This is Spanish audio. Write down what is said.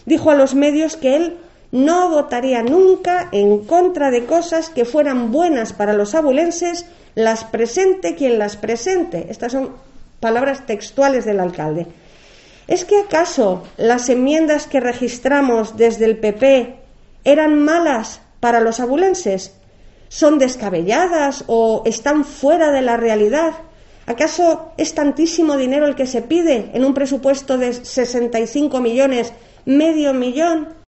dijo a los medios que él no votaría nunca en contra de cosas que fueran buenas para los abulenses, las presente quien las presente. Estas son palabras textuales del alcalde. ¿Es que acaso las enmiendas que registramos desde el PP eran malas para los abulenses? ¿Son descabelladas o están fuera de la realidad? ¿Acaso es tantísimo dinero el que se pide en un presupuesto de 65 millones, medio millón?